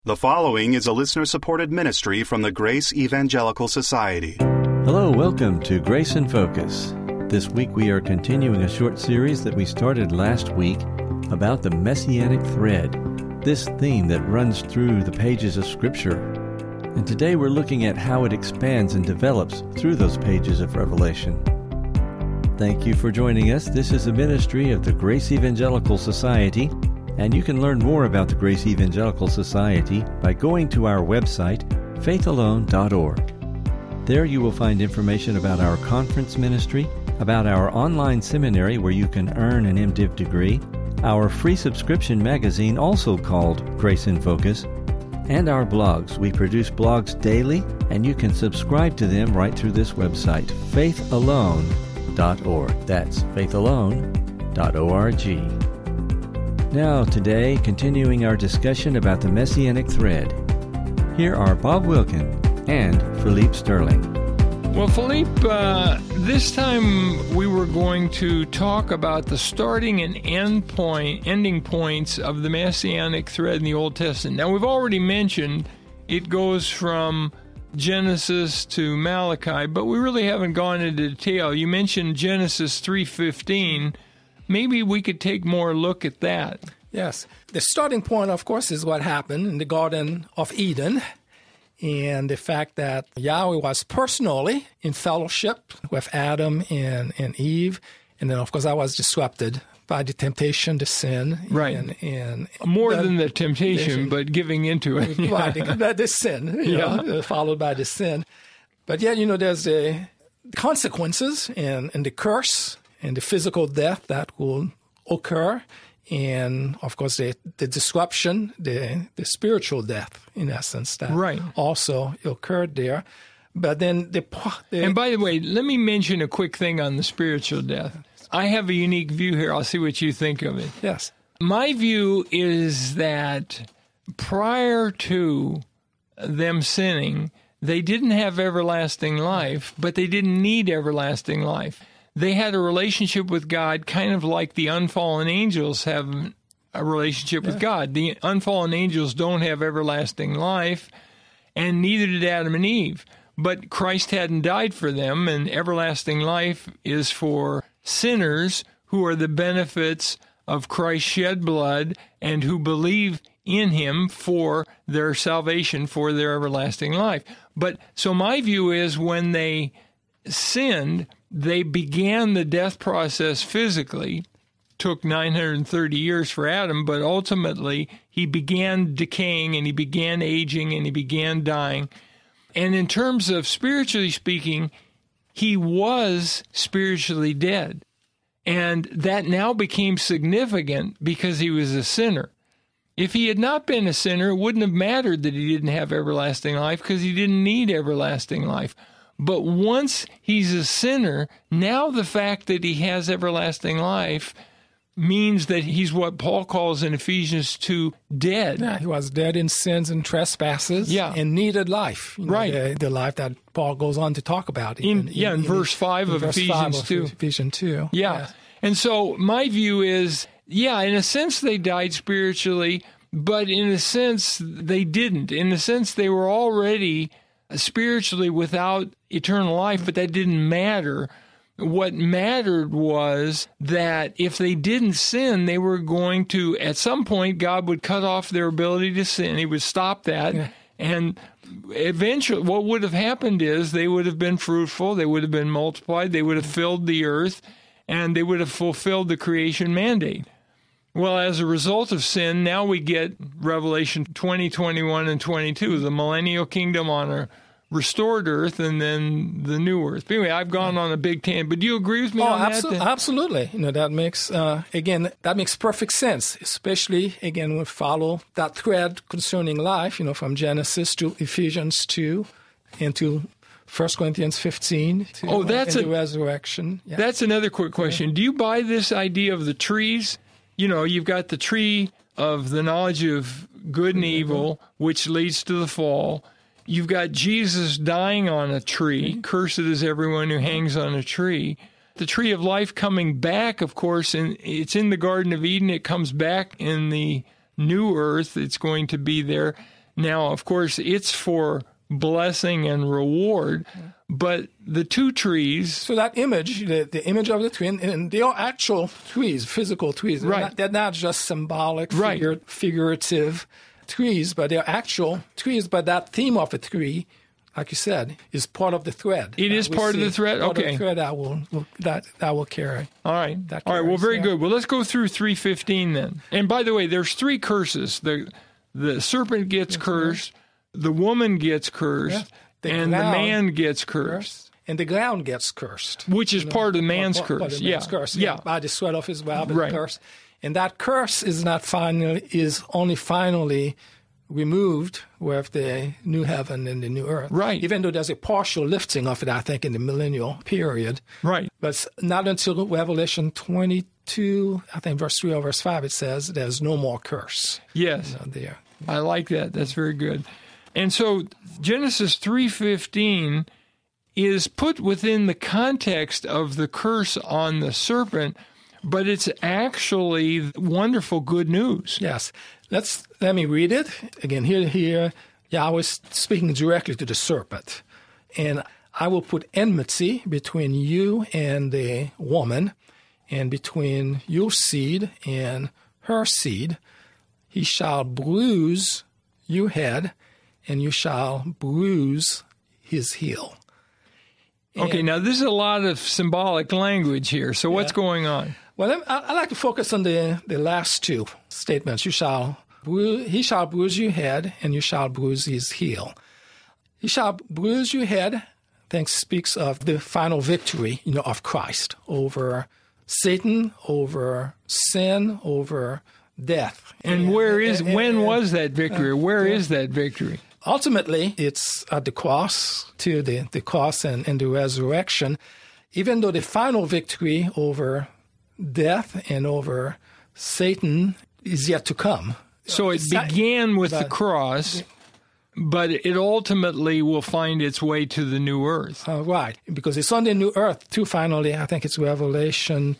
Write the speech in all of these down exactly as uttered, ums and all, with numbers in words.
The following is a listener-supported ministry from the Grace Evangelical Society. Hello, welcome to Grace in Focus. This week we are continuing a short series that we started last week about the Messianic thread, this theme that runs through the pages of Scripture. And today we're looking at how it expands and develops through those pages of Revelation. Thank you for joining us. This is a ministry of the Grace Evangelical Society, and you can learn more about the Grace Evangelical Society by going to our website, faith alone dot org. There you will find information about our conference ministry, about our online seminary where you can earn an M Div degree, our free subscription magazine also called Grace in Focus, and our blogs. We produce blogs daily, and you can subscribe to them right through this website, faith alone dot org. That's faith alone dot org. Now, today, continuing our discussion about the Messianic thread, here are Bob Wilkin and Philippe Sterling. Well, Philippe, uh, this time we were going to talk about the starting and end point, ending points of the Messianic thread in the Old Testament. Now, we've already mentioned it goes from Genesis to Malachi, but we really haven't gone into detail. You mentioned Genesis three fifteen. Maybe we could take more look at that. Yes. The starting point, of course, is what happened in the Garden of Eden, and the fact that Yahweh was personally in fellowship with Adam and, and Eve, and then, of course, that was disrupted by the temptation, the sin. Right. And, and More the, than the temptation, but giving into it. Right, the, the sin, you yeah. know, followed by the sin. But yet, you know, there's the consequences and, and the curse and the physical death that will occur, and, of course, the, the disruption, the, the spiritual death, in essence, that right. also occurred there. But then the, the... And by the way, let me mention a quick thing on the spiritual death. I have a unique view here. I'll see what you think of it. Yes. My view is that prior to them sinning, they didn't have everlasting life, but they didn't need everlasting life. They had a relationship with God kind of like the unfallen angels have a relationship yeah. with God. The unfallen angels don't have everlasting life, and neither did Adam and Eve. But Christ hadn't died for them, and everlasting life is for sinners who are the benefits of Christ's shed blood and who believe in him for their salvation, for their everlasting life. But so my view is when they sinned, they began the death process physically. Took nine hundred thirty years for Adam, but ultimately he began decaying and he began aging and he began dying. And in terms of spiritually speaking, he was spiritually dead. And that now became significant because he was a sinner. If he had not been a sinner, it wouldn't have mattered that he didn't have everlasting life because he didn't need everlasting life. But once he's a sinner, now the fact that he has everlasting life means that he's what Paul calls in Ephesians two, dead. Yeah, he was dead in sins and trespasses yeah. and needed life. You know, right. The, the life that Paul goes on to talk about. In, in, yeah, in, in verse five in of verse Ephesians five two. Of Ephesians two. Yeah. Yes. And so my view is, yeah, in a sense they died spiritually, but in a sense they didn't. In a sense they were already spiritually without eternal life, but that didn't matter. What mattered was that if they didn't sin, they were going to, at some point, God would cut off their ability to sin. He would stop that. Yeah. And eventually, what would have happened is they would have been fruitful, they would have been multiplied, they would have filled the earth, and they would have fulfilled the creation mandate. Well, as a result of sin, now we get Revelation twenty, twenty-one, and twenty-two, the millennial kingdom on a restored earth and then the new earth. But anyway, I've gone on a big tangent, but do you agree with me oh, on abso- that? Absolutely. You know, that makes, uh, again, that makes perfect sense, especially, again, when we follow that thread concerning life, you know, from Genesis to Ephesians two and to First Corinthians fifteen to oh, that's uh, a, the resurrection. Yeah. That's another quick question. Yeah. Do you buy this idea of the trees? You know, you've got the tree of the knowledge of good and evil, which leads to the fall. You've got Jesus dying on a tree. Mm-hmm. Cursed is everyone who hangs on a tree. The tree of life coming back, of course, and it's in the Garden of Eden. It comes back in the new earth. It's going to be there. Now, of course, it's for blessing and reward, but the two trees... So that image, the, the image of the tree, and, and they are actual trees, physical trees. They're, right. not, they're not just symbolic, right. figure, figurative trees, but they're actual trees. But that theme of a tree, like you said, is part of the thread. It is part of the thread? Part okay. Of the thread that will, will, that, that will carry. All right. That All right. Well, carries, very yeah. good. Well, let's go through three fifteen then. And by the way, there's three curses. The the serpent gets That's cursed, right. the woman gets cursed, yeah. the and the man gets cursed. And the ground gets cursed. Which is you know, part of the man's part, curse. Part of the yeah. man's curse. Yeah. yeah. By the sweat of his brow, but right. the curse. And that curse is not finally, is only finally removed with the new heaven and the new earth. Right. Even though there's a partial lifting of it, I think, in the millennial period. Right. But not until Revelation twenty-two, I think verse three or verse five, it says there's no more curse. Yes. You know, there. I like that. That's very good. And so Genesis three fifteen is put within the context of the curse on the serpent, but it's actually wonderful good news. Yes. Let's let me read it. Again, here here Yahweh is speaking directly to the serpent. And I will put enmity between you and the woman, and between your seed and her seed. He shall bruise your head, and you shall bruise his heel. And, okay, now this is a lot of symbolic language here. So what's yeah. going on? Well, I, I like to focus on the, the last two statements. You shall bruise, he shall bruise your head, and you shall bruise his heel. He shall bruise your head, I think speaks of the final victory, you know, of Christ over Satan, over sin, over death. And, and where is, and, and, when and, was that victory? Uh, where uh, is that victory? Ultimately, it's at the cross, to the, the cross and, and the resurrection. Even though the final victory over death and over Satan is yet to come. So it began with but, the cross, but it ultimately will find its way to the new earth. Uh, right, because it's on the new earth, too, finally. I think it's Revelation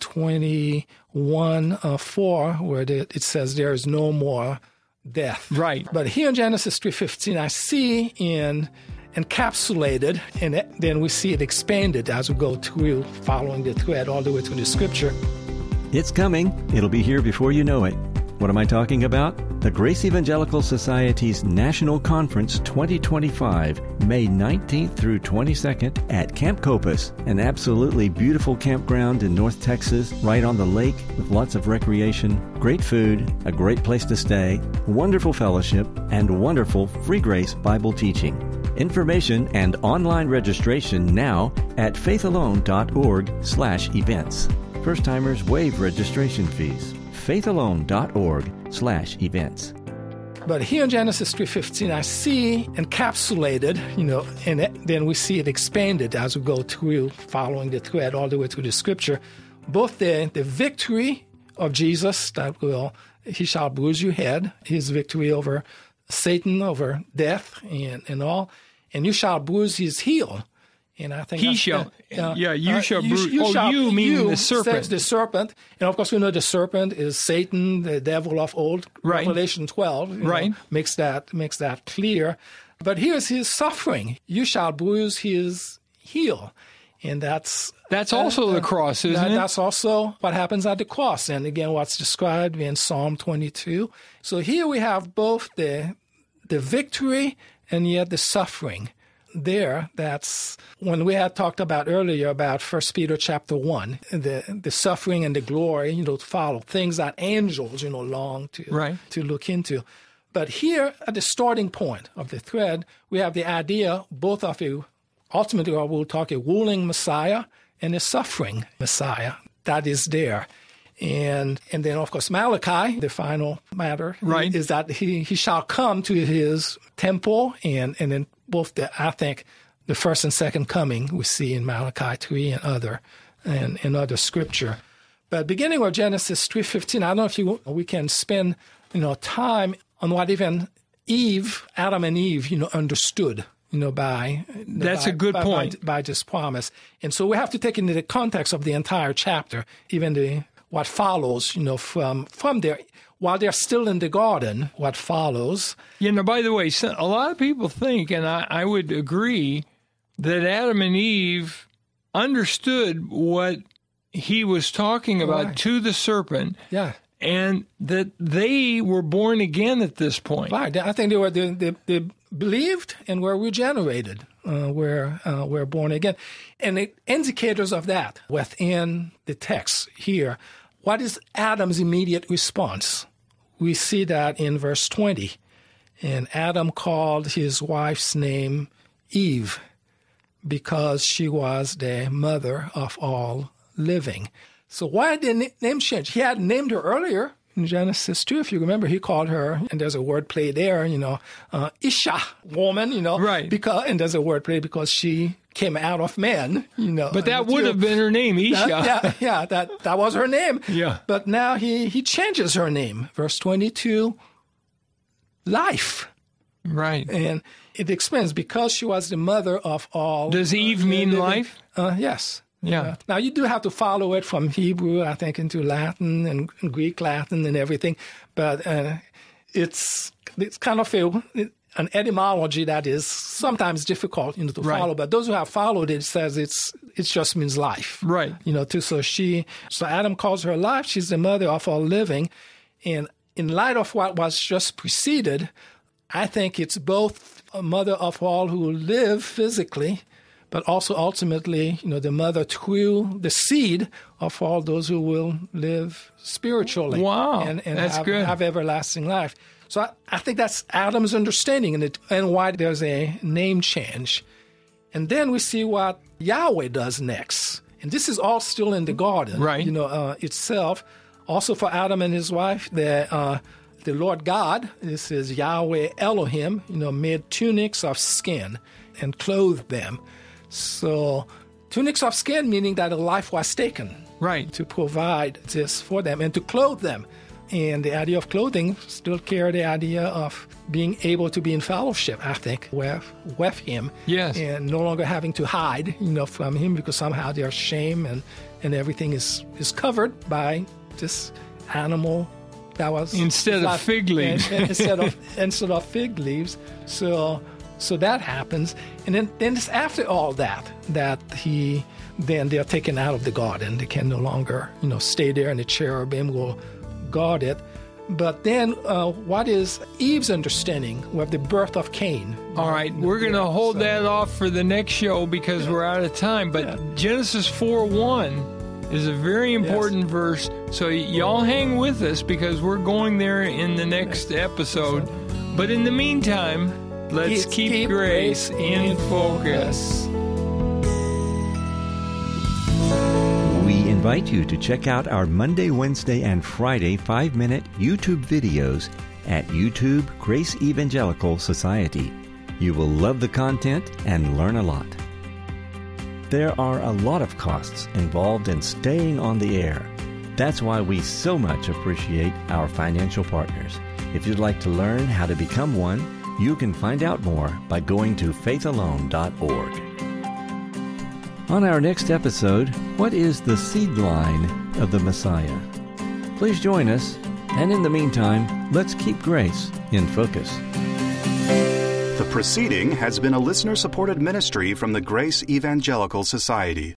twenty-one, uh, four, where the, it says there is no more death. Right. But here in Genesis three fifteen, I see in encapsulated, and then we see it expanded as we go through, following the thread all the way through the Scripture. It's coming. It'll be here before you know it. What am I talking about? The Grace Evangelical Society's National Conference twenty twenty-five, May nineteenth through twenty-second at Camp Copus, an absolutely beautiful campground in North Texas, right on the lake with lots of recreation, great food, a great place to stay, wonderful fellowship, and wonderful free grace Bible teaching. Information and online registration now at faithalone.org slash events. First-timers waive registration fees. faithalone.org slash events. But here in Genesis three fifteen, I see encapsulated, you know, and then we see it expanded as we go through, following the thread all the way through the Scripture, both the, the victory of Jesus, that will, he shall bruise your head, his victory over Satan, over death and, and all, and you shall bruise his heel. And I think he shall, uh, yeah, you uh, shall you, bruise. you Oh, shall, you mean you the serpent? The serpent, and of course we know the serpent is Satan, the devil of old. Right. Revelation twelve, right, know, makes that makes that clear. But here's his suffering: you shall bruise his heel, and that's that's also uh, the cross, isn't that, it? That's also what happens at the cross, and again, what's described in Psalm twenty-two. So here we have both the the victory and yet the suffering. There, that's when we had talked about earlier about First Peter chapter one, the the suffering and the glory, you know, to follow, things that angels, you know, long to right. to look into. But here at the starting point of the thread, we have the idea both of a, ultimately we'll talk a ruling Messiah and a suffering Messiah that is there. And and then, of course, Malachi, the final matter, right. is that he, he shall come to his temple, and, and then both, the I think, the first and second coming we see in Malachi three and other and, and other scripture. But beginning with Genesis three fifteen, I don't know if you, we can spend you know time on what even Eve, Adam and Eve, you know, understood. You know, by that's by, a good by, point by, by this promise, and so we have to take into the context of the entire chapter, even the what follows, you know, from from there. while they're still in the garden, what follows. You know, by the way, so- a lot of people think, and I, I would agree, that Adam and Eve understood what he was talking about Right. to the serpent, Yeah. and that they were born again at this point. Right. I think they were they, they, they believed and were regenerated, uh, were uh, were born again, and the indicators of that within the text here. What is Adam's immediate response? We see that in verse twenty, and Adam called his wife's name Eve, because she was the mother of all living. So why did the name change? He had named her earlier in Genesis two, if you remember. He called her, and there's a word play there, you know, uh, Isha, woman, you know. Right. Because, and there's a word play because she came out of man, you know. But that would have been her name, Isha. That- yeah, yeah, that, that was her name. Yeah. But now he, he changes her name. Verse twenty-two, life. Right. And it explains, because she was the mother of all. Does Eve uh, mean living- life? Uh, yes. Yeah. Uh, now, you do have to follow it from Hebrew, I think, into Latin and Greek Latin and everything. But uh, it's it's kind of a, an etymology that is sometimes difficult, you know, to Right. follow. But those who have followed it says it's it just means life. Right. You know, too. So she, so Adam calls her life. She's the mother of all living. And in light of what was just preceded, I think it's both a mother of all who live physically, but also ultimately, you know, the mother through the seed of all those who will live spiritually. Wow, and, and that's have, good. have everlasting life. So I, I think that's Adam's understanding and, it, and why there's a name change. And then we see what Yahweh does next. And this is all still in the garden, Right. you know, uh, itself. Also for Adam and his wife, the uh, the Lord God, this is Yahweh Elohim, you know, made tunics of skin and clothed them. So tunics of skin, meaning that a life was taken Right. to provide this for them and to clothe them. And the idea of clothing still carry the idea of being able to be in fellowship, I think, with, with him. Yes. And no longer having to hide, you know, from him, because somehow their shame and, and everything is, is covered by this animal that was Instead of fig leaves. and- and instead of instead of fig leaves. So so that happens, and then then it's after all that that he then they're taken out of the garden. They can no longer, you know, stay there, and the cherubim will guard it. But then, uh, what is Eve's understanding with the birth of Cain? All right, we're going to hold that off for the next show because we're out of time. But Yeah. Genesis four one is a very important verse. So y'all hang with us because we're going there in the next episode. But in the meantime, let's Keep- keep, keep grace grace in in focus. We invite you to check out our Monday, Wednesday, and Friday five-minute YouTube videos at YouTube Grace Evangelical Society. You will love the content and learn a lot. There are a lot of costs involved in staying on the air. That's why we so much appreciate our financial partners. If you'd like to learn how to become one, you can find out more by going to faith alone dot org. On our next episode, what is the seed line of the Messiah? Please join us, and in the meantime, let's keep grace in focus. The proceeding has been a listener-supported ministry from the Grace Evangelical Society.